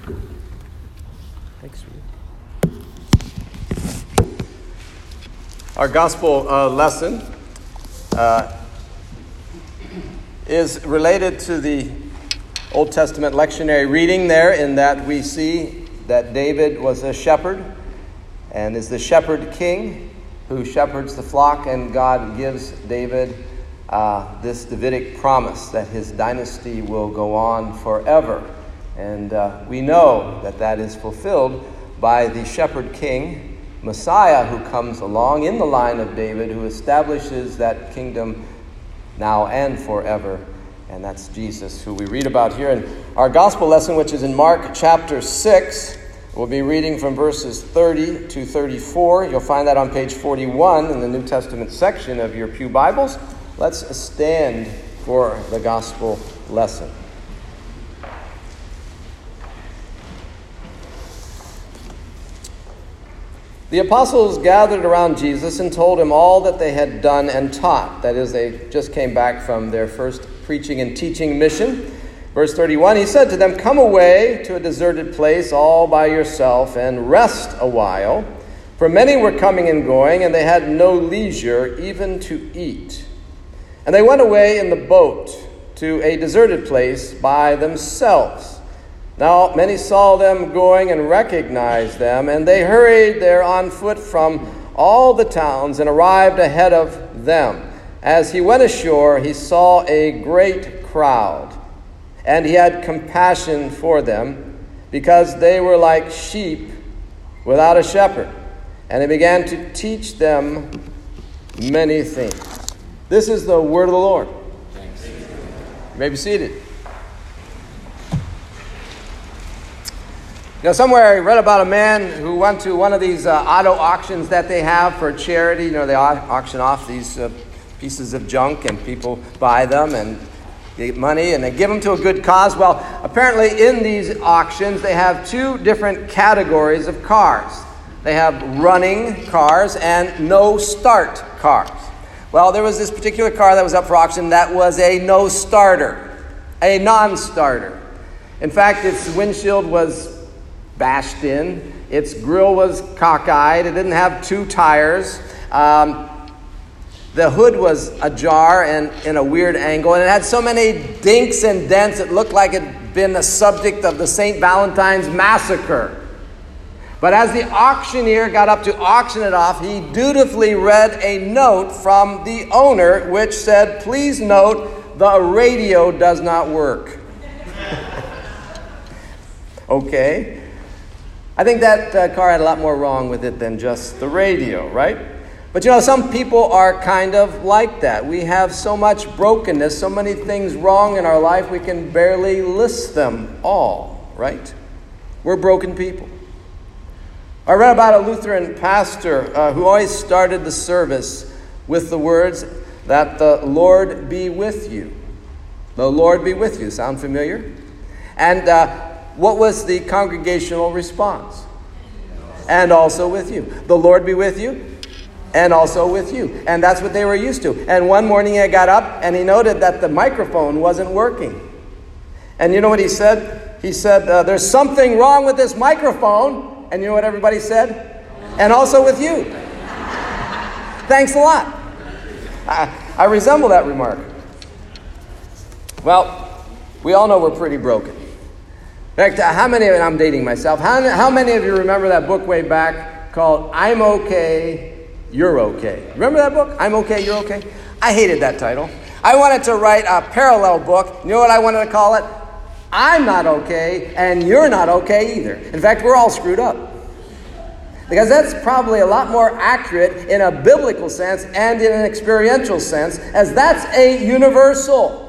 Thanks, Reed. Our gospel lesson is related to the Old Testament lectionary reading there, in that we see that David was a shepherd and is the shepherd king who shepherds the flock, and God gives David this Davidic promise that his dynasty will go on forever. And we know that that is fulfilled by the shepherd king, Messiah, who comes along in the line of David, who establishes that kingdom now and forever. And that's Jesus, who we read about here in our gospel lesson, which is in Mark chapter 6. We'll be reading from verses 30 to 34. You'll find that on page 41 in the New Testament section of your pew Bibles. Let's stand for the gospel lesson. The apostles gathered around Jesus and told him all that they had done and taught. That is, they just came back from their first preaching and teaching mission. Verse 31, he said to them, "Come away to a deserted place all by yourself and rest a while. For many were coming and going, and they had no leisure even to eat. And they went away in the boat to a deserted place by themselves. Now many saw them going and recognized them, and they hurried there on foot from all the towns and arrived ahead of them. As he went ashore, he saw a great crowd, and he had compassion for them, because they were like sheep without a shepherd. And he began to teach them many things." This is the word of the Lord. Thanks. You may be seated. Somewhere I read about a man who went to one of these auto auctions that they have for charity. They auction off these pieces of junk, and people buy them and get money, and they give them to a good cause. Well, apparently in these auctions, they have two different categories of cars. They have running cars and no-start cars. Well, there was this particular car that was up for auction that was a no-starter, a non-starter. In fact, its windshield was bashed in. Its grill was cockeyed. It didn't have two tires. The hood was ajar and in a weird angle. And it had so many dinks and dents, it looked like it had been a subject of the St. Valentine's Massacre. But as the auctioneer got up to auction it off, he dutifully read a note from the owner which said, "Please note, the radio does not work." Okay. I think that car had a lot more wrong with it than just the radio, right? But some people are kind of like that. We have so much brokenness, so many things wrong in our life, we can barely list them all, right? We're broken people. I read about a Lutheran pastor who always started the service with the words that the Lord be with you. The Lord be with you. Sound familiar? And what was the congregational response? And also with you. The Lord be with you, and also with you. And that's what they were used to. And one morning he got up and he noted that the microphone wasn't working. And you know what he said? He said, "There's something wrong with this microphone." And you know what everybody said? "And also with you." Thanks a lot. I resemble that remark. Well, we all know we're pretty broken. In fact, how many, and I'm dating myself, how many of you remember that book way back called "I'm Okay, You're Okay"? Remember that book? "I'm Okay, You're Okay"? I hated that title. I wanted to write a parallel book. You know what I wanted to call it? "I'm Not Okay, and You're Not Okay Either." In fact, we're all screwed up. Because that's probably a lot more accurate in a biblical sense and in an experiential sense, as that's a universal.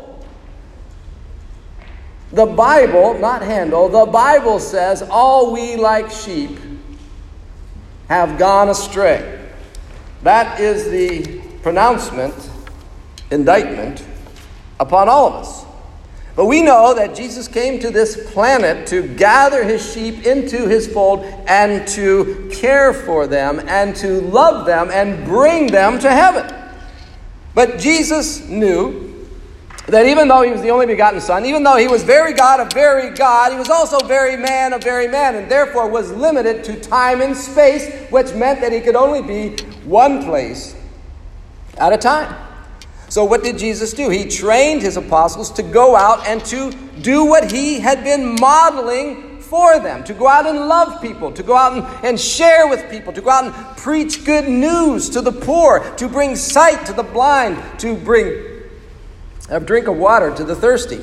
The Bible, not Handel, the Bible says all we like sheep have gone astray. That is the pronouncement, indictment upon all of us. But we know that Jesus came to this planet to gather his sheep into his fold and to care for them and to love them and bring them to heaven. But Jesus knew that even though he was the only begotten Son, even though he was very God of very God, he was also very man of very man, and therefore was limited to time and space, which meant that he could only be one place at a time. So what did Jesus do? He trained his apostles to go out and to do what he had been modeling for them, to go out and love people, to go out and share with people, to go out and preach good news to the poor, to bring sight to the blind, to bring a drink of water to the thirsty.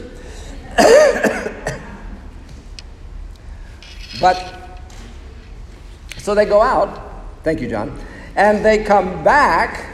But, so they go out, thank you, John, and they come back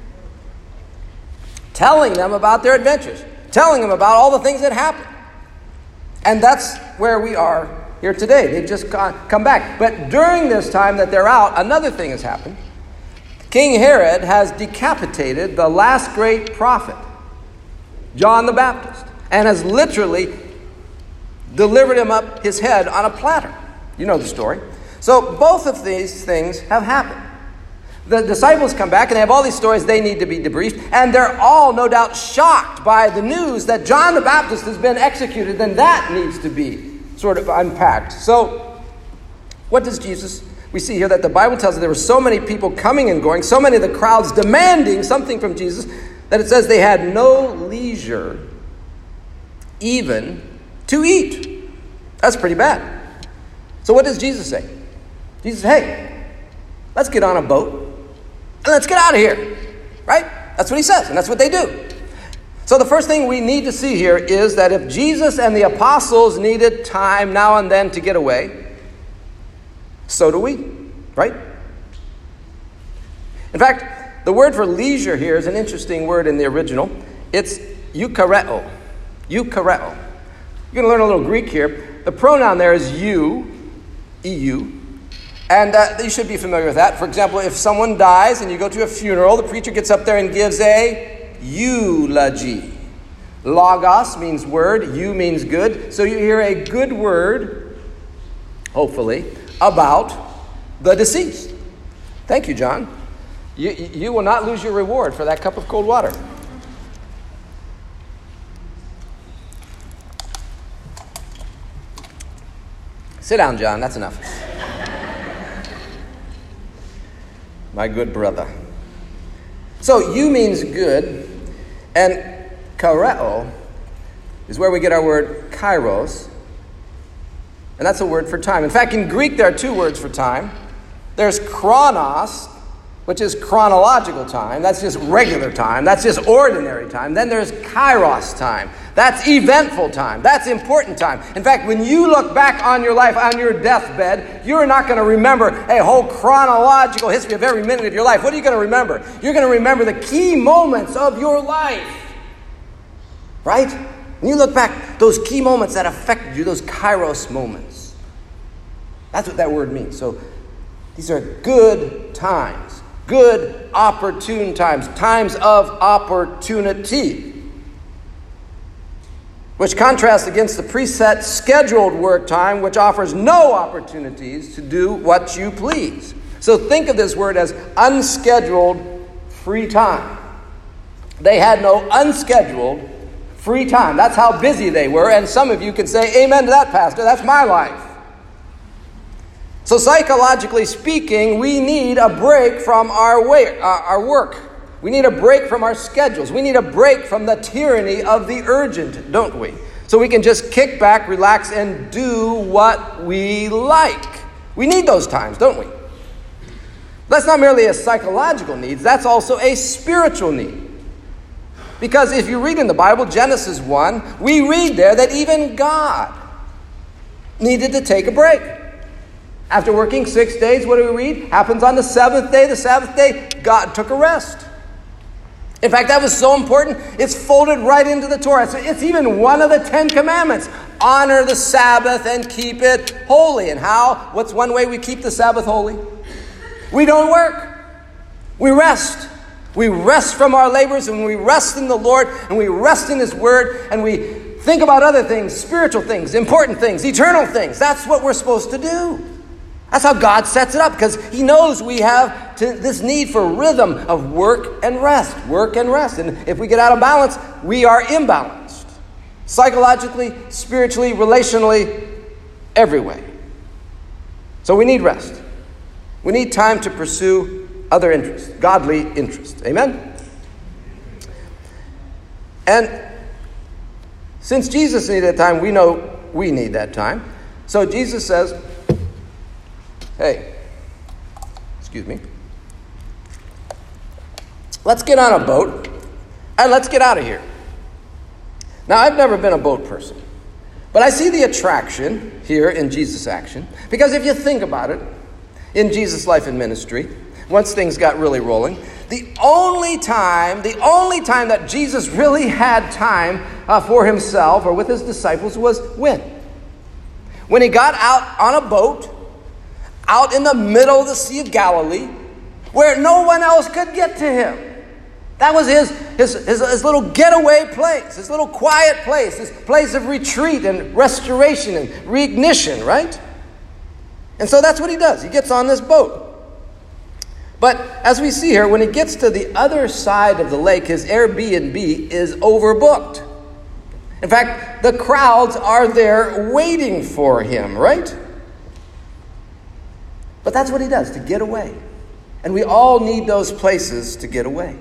telling them about their adventures, telling them about all the things that happened. And that's where we are here today. They've just come back. But during this time that they're out, another thing has happened. King Herod has decapitated the last great prophet, John the Baptist, and has literally delivered him up his head on a platter. You know the story. So both of these things have happened. The disciples come back and they have all these stories they need to be debriefed, and they're all no doubt shocked by the news that John the Baptist has been executed. Then that needs to be sort of unpacked. So what does Jesus... We see here that the Bible tells us there were so many people coming and going, so many of the crowds demanding something from Jesus, that it says they had no leisure even to eat. That's pretty bad. So what does Jesus say? Jesus says, hey, let's get on a boat and let's get out of here. Right? That's what he says, and that's what they do. So the first thing we need to see here is that if Jesus and the apostles needed time now and then to get away, so do we, right? In fact, the word for leisure here is an interesting word in the original. It's eukareo. Eukareo. You're going to learn a little Greek here. The pronoun there is you, EU. And you should be familiar with that. For example, if someone dies and you go to a funeral, the preacher gets up there and gives a eulogy. Logos means word. Eu means good. So you hear a good word, hopefully, about the deceased. Thank you, John. You will not lose your reward for that cup of cold water. Sit down, John. That's enough. My good brother. So, you means good, and kareo is where we get our word kairos, and that's a word for time. In fact, in Greek, there are two words for time. There's chronos, which is chronological time. That's just regular time. That's just ordinary time. Then there's kairos time. That's eventful time. That's important time. In fact, when you look back on your life, on your deathbed, you're not going to remember a whole chronological history of every minute of your life. What are you going to remember? You're going to remember the key moments of your life. Right? When you look back, those key moments that affected you, those kairos moments. That's what that word means. So these are good times. Good, opportune times. Times of opportunity. Which contrasts against the preset, scheduled work time, which offers no opportunities to do what you please. So think of this word as unscheduled free time. They had no unscheduled free time. That's how busy they were. And some of you can say, amen to that, Pastor. That's my life. So psychologically speaking, we need a break from our work. We need a break from our schedules. We need a break from the tyranny of the urgent, don't we? So we can just kick back, relax, and do what we like. We need those times, don't we? That's not merely a psychological need. That's also a spiritual need. Because if you read in the Bible, Genesis 1, we read there that even God needed to take a break. After working 6 days, what do we read? Happens on the seventh day. The Sabbath day, God took a rest. In fact, that was so important, it's folded right into the Torah. So it's even one of the 10 commandments. Honor the Sabbath and keep it holy. And how? What's one way we keep the Sabbath holy? We don't work. We rest. We rest from our labors, and we rest in the Lord, and we rest in His Word, and we think about other things, spiritual things, important things, eternal things. That's what we're supposed to do. That's how God sets it up, because He knows we have this need for rhythm of work and rest. Work and rest. And if we get out of balance, we are imbalanced. Psychologically, spiritually, relationally, every way. So we need rest. We need time to pursue other interests, godly interests. Amen? And since Jesus needed time, we know we need that time. So Jesus says, hey, excuse me, let's get on a boat and let's get out of here. Now, I've never been a boat person, but I see the attraction here in Jesus' action, because if you think about it, in Jesus' life and ministry, once things got really rolling, the only time that Jesus really had time for himself or with his disciples was when? When he got out on a boat, out in the middle of the Sea of Galilee, where no one else could get to him. That was his little getaway place, his little quiet place, his place of retreat and restoration and reignition, right? And so that's what he does. He gets on this boat. But as we see here, when he gets to the other side of the lake, his Airbnb is overbooked. In fact, the crowds are there waiting for him, right? But that's what he does, to get away. And we all need those places to get away.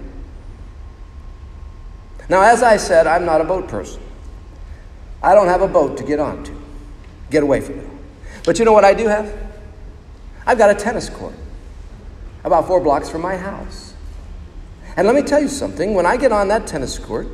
Now, as I said, I'm not a boat person. I don't have a boat to get onto, get away from it. But you know what I do have? I've got a tennis court about 4 blocks from my house. And let me tell you something. When I get on that tennis court,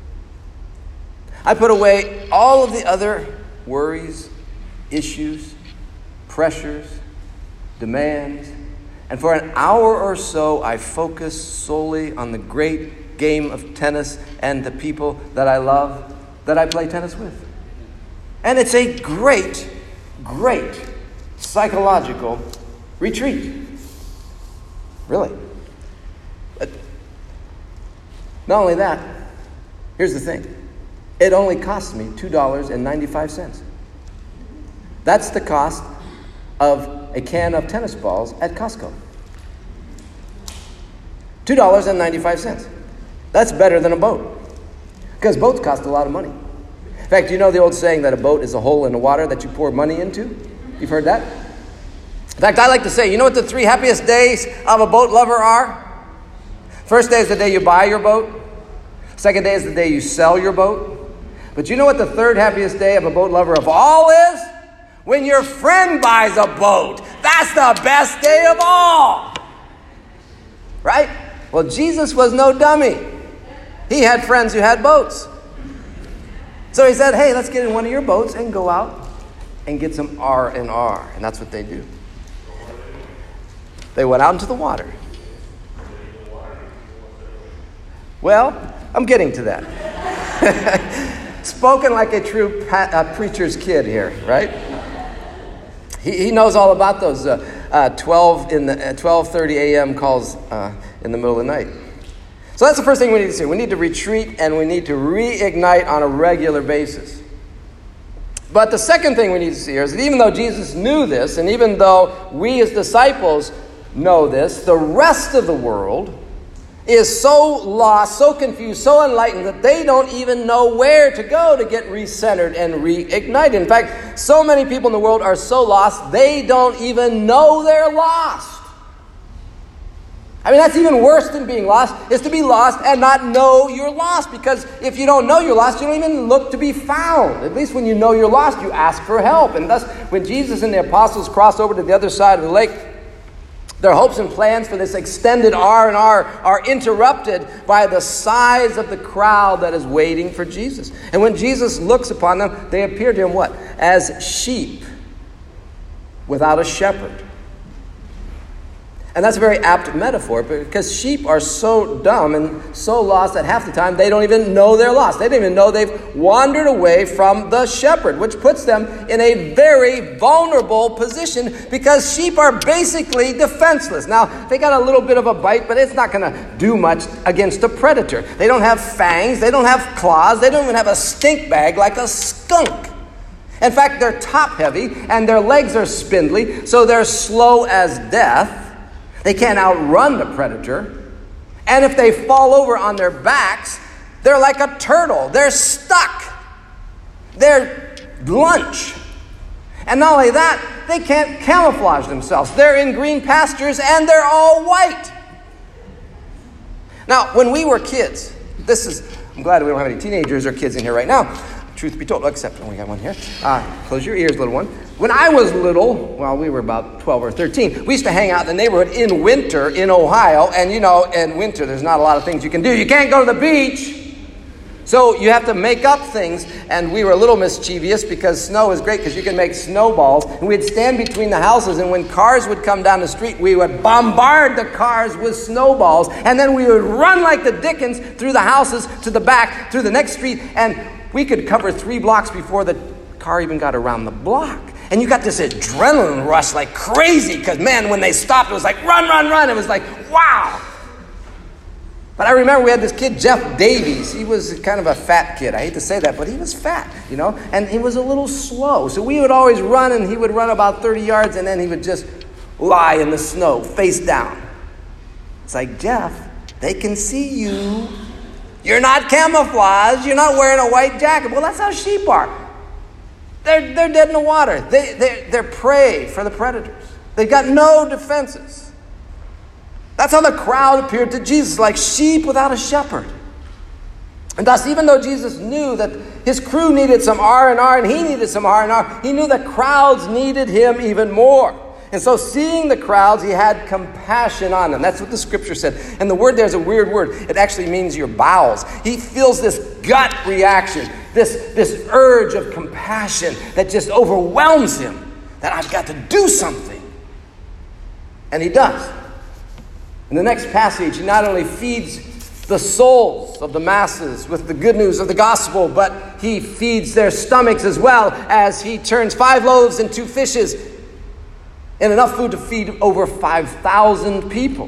I put away all of the other worries, issues, pressures, demands, and for an hour or so, I focus solely on the great game of tennis and the people that I love, that I play tennis with. And it's a great, great psychological retreat. Really. But not only that, here's the thing. It only cost me $2.95. That's the cost of a can of tennis balls at Costco. $2.95. That's better than a boat, because boats cost a lot of money. In fact, you know the old saying that a boat is a hole in the water that you pour money into? You've heard that? In fact, I like to say, you know what the 3 happiest days of a boat lover are? First day is the day you buy your boat. Second day is the day you sell your boat. But you know what the 3rd happiest day of a boat lover of all is? When your friend buys a boat. That's the best day of all. Right? Well, Jesus was no dummy. He had friends who had boats. So he said, hey, let's get in one of your boats and go out and get some R&R. And that's what they do. They went out into the water. Well, I'm getting to that. Spoken like a true preacher's kid here, right? He knows all about those 12:30 a.m. calls in the middle of the night. So that's the first thing we need to do. We need to retreat and we need to reignite on a regular basis. But the second thing we need to see here is that even though Jesus knew this, and even though we as disciples know this, the rest of the world is so lost, so confused, so unenlightened that they don't even know where to go to get recentered and reignited. In fact, so many people in the world are so lost, they don't even know they're lost. I mean, that's even worse than being lost, is to be lost and not know you're lost. Because if you don't know you're lost, you don't even look to be found. At least when you know you're lost, you ask for help. And thus, when Jesus and the apostles crossed over to the other side of the lake, their hopes and plans for this extended R&R are interrupted by the size of the crowd that is waiting for Jesus. And when Jesus looks upon them, they appear to him what? As sheep without a shepherd. And that's a very apt metaphor, because sheep are so dumb and so lost that half the time they don't even know they're lost. They don't even know they've wandered away from the shepherd, which puts them in a very vulnerable position, because sheep are basically defenseless. Now, they got a little bit of a bite, but it's not going to do much against a predator. They don't have fangs. They don't have claws. They don't even have a stink bag like a skunk. In fact, they're top-heavy and their legs are spindly, so they're slow as death. They can't outrun the predator. And if they fall over on their backs, they're like a turtle. They're stuck. They're lunch. And not only that, they can't camouflage themselves. They're in green pastures and they're all white. Now, when we were kids, I'm glad we don't have any teenagers or kids in here right now. Truth be told, except we got one here. Close your ears, little one. When I was little, well, we were about 12 or 13, we used to hang out in the neighborhood in winter in Ohio. And in winter, there's not a lot of things you can do. You can't go to the beach. So you have to make up things, and we were a little mischievous because snow is great because you can make snowballs. And we'd stand between the houses, and when cars would come down the street, we would bombard the cars with snowballs, and then we would run like the dickens through the houses to the back, through the next street, and we could cover 3 blocks before the car even got around the block. And you got this adrenaline rush like crazy because, man, when they stopped, it was like, run, run, run. It was like, wow. But I remember we had this kid, Jeff Davies. He was kind of a fat kid. I hate to say that, but he was fat, and he was a little slow. So we would always run, and he would run about 30 yards, and then he would just lie in the snow, face down. It's like, Jeff, they can see you. You're not camouflaged. You're not wearing a white jacket. Well, that's how sheep are. They're dead in the water. They're prey for the predators. They've got no defenses. That's how the crowd appeared to Jesus, like sheep without a shepherd. And thus, even though Jesus knew that his crew needed some R&R and he needed some R&R, he knew that crowds needed him even more. And so seeing the crowds, he had compassion on them. That's what the scripture said. And the word there is a weird word. It actually means your bowels. He feels this gut reaction, this urge of compassion that just overwhelms him, that I've got to do something. And he does. In the next passage, he not only feeds the souls of the masses with the good news of the gospel, but he feeds their stomachs as well as he turns 5 loaves and 2 fishes and enough food to feed over 5,000 people.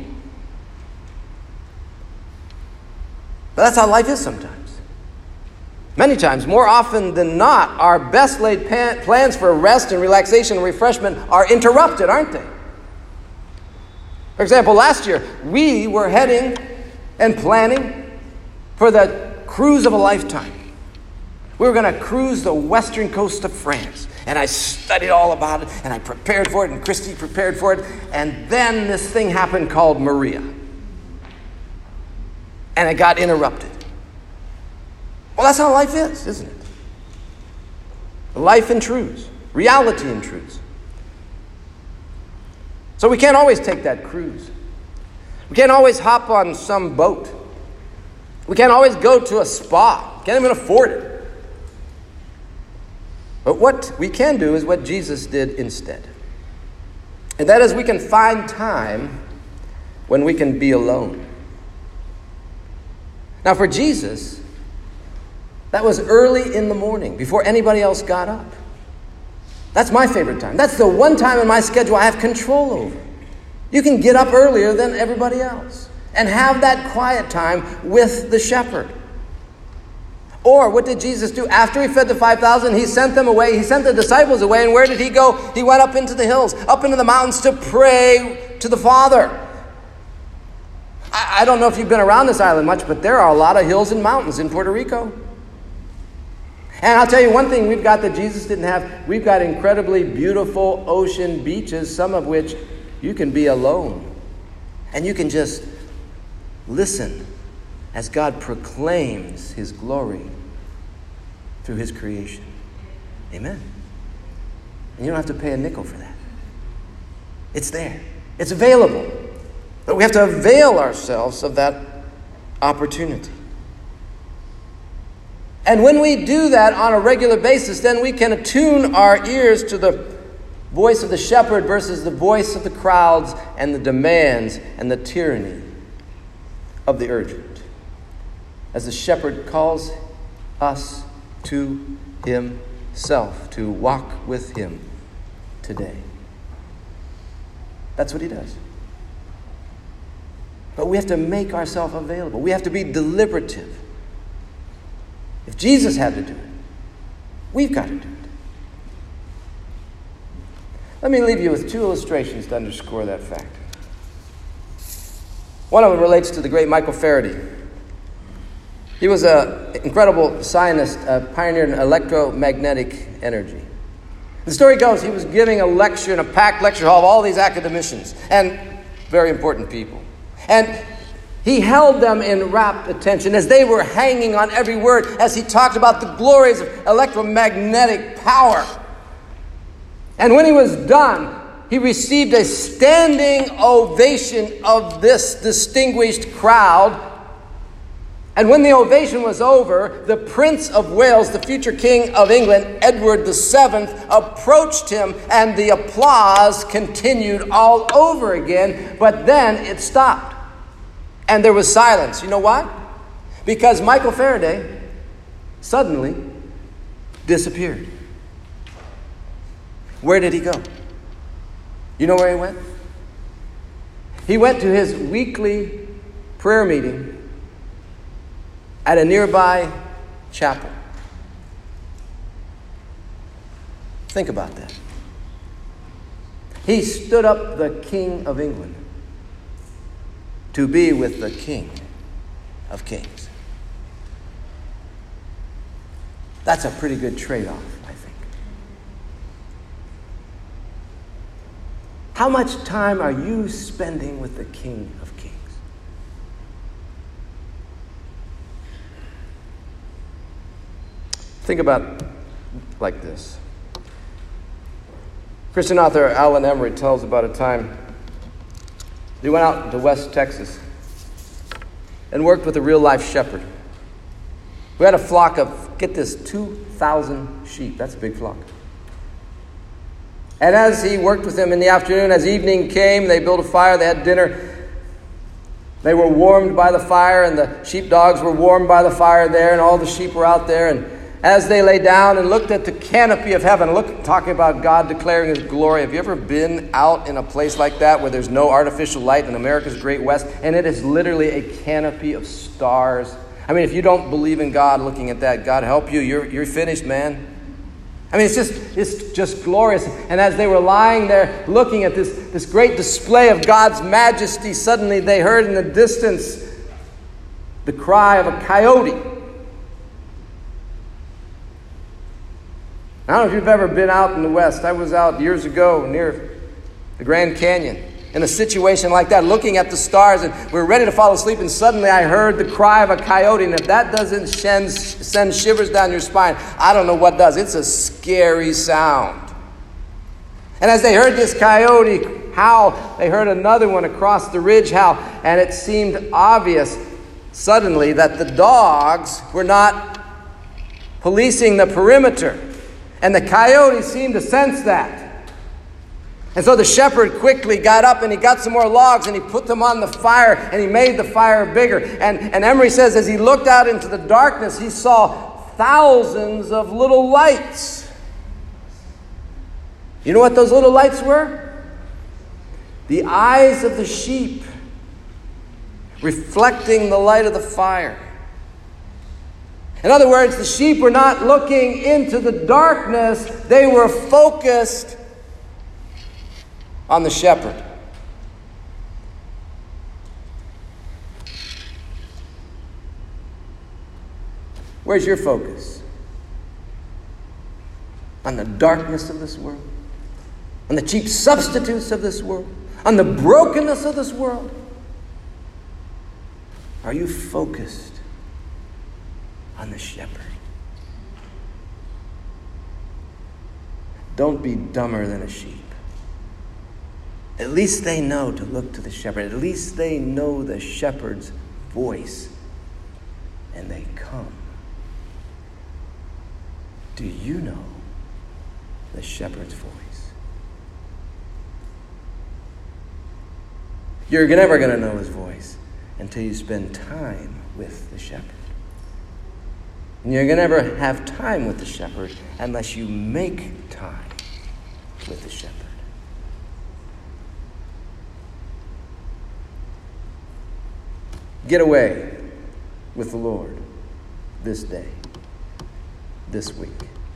But that's how life is sometimes. Many times, more often than not, our best laid plans for rest and relaxation and refreshment are interrupted, aren't they? For example, last year, we were heading and planning for the cruise of a lifetime. We were going to cruise the western coast of France. And I studied all about it, and I prepared for it, and Christy prepared for it. And then this thing happened called Maria. And it got interrupted. Well, that's how life is, isn't it? Life intrudes. Reality intrudes. So we can't always take that cruise. We can't always hop on some boat. We can't always go to a spa. Can't even afford it. But what we can do is what Jesus did instead. And that is we can find time when we can be alone. Now for Jesus, that was early in the morning, before anybody else got up. That's my favorite time. That's the one time in my schedule I have control over. You can get up earlier than everybody else and have that quiet time with the shepherd. Or what did Jesus do? After he fed the 5,000, he sent them away. He sent the disciples away. And where did he go? He went up into the hills, up into the mountains to pray to the Father. I don't know if you've been around this island much, but there are a lot of hills and mountains in Puerto Rico. And I'll tell you one thing we've got that Jesus didn't have. We've got incredibly beautiful ocean beaches, some of which you can be alone. And you can just listen as God proclaims his glory through his creation. Amen. And you don't have to pay a nickel for that. It's there. It's available. But we have to avail ourselves of that opportunity. And when we do that on a regular basis, then we can attune our ears to the voice of the shepherd versus the voice of the crowds and the demands and the tyranny of the urgent. As the shepherd calls us to himself, to walk with him today. That's what he does. But we have to make ourselves available. We have to be deliberative. If Jesus had to do it, we've got to do it. Let me leave you with 2 illustrations to underscore that fact. One of them relates to the great Michael Faraday. He was an incredible scientist, pioneered in electromagnetic energy. The story goes he was giving a lecture in a packed lecture hall of all these academicians and very important people. And he held them in rapt attention as they were hanging on every word as he talked about the glories of electromagnetic power. And when he was done, he received a standing ovation of this distinguished crowd. And when the ovation was over, the Prince of Wales, the future King of England, Edward VII, approached him, and the applause continued all over again. But then it stopped. And there was silence. You know why? Because Michael Faraday suddenly disappeared. Where did he go? You know where he went? He went to his weekly prayer meeting at a nearby chapel. Think about that. He stood up the King of England to be with the King of Kings. That's a pretty good trade-off, I think. How much time are you spending with the King of Kings? Think about it like this. Christian author Alan Emery tells about a time he went out to West Texas and worked with a real-life shepherd who had a flock of, get this, 2,000 sheep. That's a big flock. And as he worked with them in the afternoon, as evening came, they built a fire, they had dinner. They were warmed by the fire, and the sheepdogs were warmed by the fire there, and all the sheep were out there. And as they lay down and looked at the canopy of heaven, talking about God declaring His glory. Have you ever been out in a place like that where there's no artificial light in America's Great West, and it is literally a canopy of stars? I mean, if you don't believe in God looking at that, God help you, you're finished, man. I mean, it's just glorious. And as they were lying there looking at this great display of God's majesty, suddenly they heard in the distance the cry of a coyote. I don't know if you've ever been out in the West. I was out years ago near the Grand Canyon in a situation like that, looking at the stars, and we were ready to fall asleep, and suddenly I heard the cry of a coyote, and if that doesn't send shivers down your spine, I don't know what does. It's a scary sound. And as they heard this coyote howl, they heard another one across the ridge howl, and it seemed obvious suddenly that the dogs were not policing the perimeter. And the coyote seemed to sense that. And so the shepherd quickly got up and he got some more logs and he put them on the fire and he made the fire bigger. And Emery says as he looked out into the darkness, he saw thousands of little lights. You know what those little lights were? The eyes of the sheep reflecting the light of the fire. In other words, the sheep were not looking into the darkness. They were focused on the shepherd. Where's your focus? On the darkness of this world? On the cheap substitutes of this world? On the brokenness of this world? Are you focused on the shepherd? Don't be dumber than a sheep. At least they know to look to the shepherd. At least they know the shepherd's voice, and they come. Do you know the shepherd's voice? You're never going to know his voice until you spend time with the shepherd. And you're going to never have time with the shepherd unless you make time with the shepherd. Get away with the Lord this day, this week.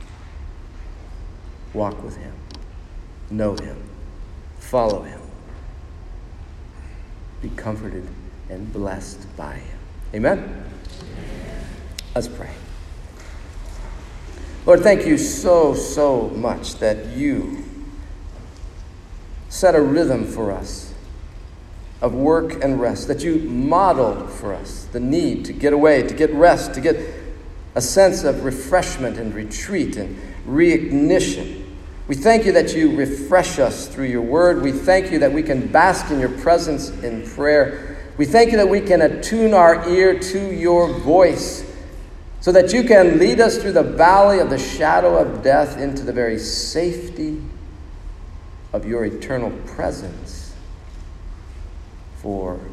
Walk with him. Know him. Follow him. Be comforted and blessed by him. Amen? Let's pray. Lord, thank you so much that you set a rhythm for us of work and rest, that you modeled for us the need to get away, to get rest, to get a sense of refreshment and retreat and reignition. We thank you that you refresh us through your word. We thank you that we can bask in your presence in prayer. We thank you that we can attune our ear to your voice so that you can lead us through the valley of the shadow of death into the very safety of your eternal presence forever.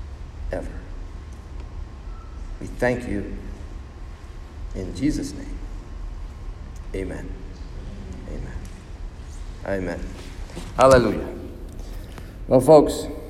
We thank you in Jesus' name. Amen. Amen. Amen. Hallelujah. Well, folks,